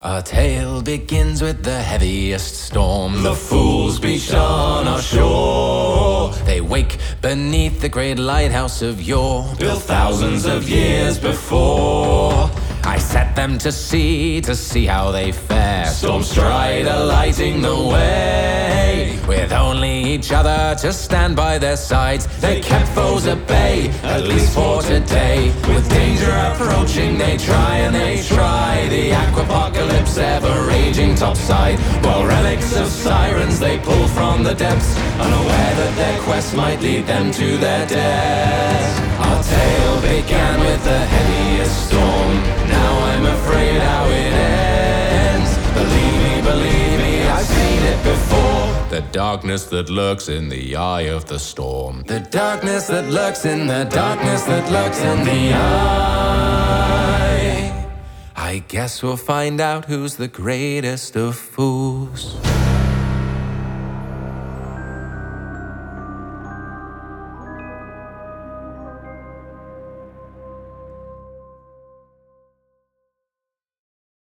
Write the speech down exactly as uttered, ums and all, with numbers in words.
Our tale begins with the heaviest storm. The fools beached on our shore. They wake beneath the great lighthouse of yore, built thousands of years before. I set them to sea to see how they fare. Storm strider lighting the way. With only each other to stand by their sides, they kept foes at bay, at least for today. With danger approaching, they try and they try. The aquapocalypse ever raging topside, while relics of sirens they pull from the depths, unaware that their quest might lead them to their death. Our tale began with the heaviest storm. Now I'm afraid how it ends. Believe me, believe me, I've seen it before. The darkness that lurks in the eye of the storm. The darkness that lurks in the darkness that lurks in the eye. I guess we'll find out who's the greatest of fools.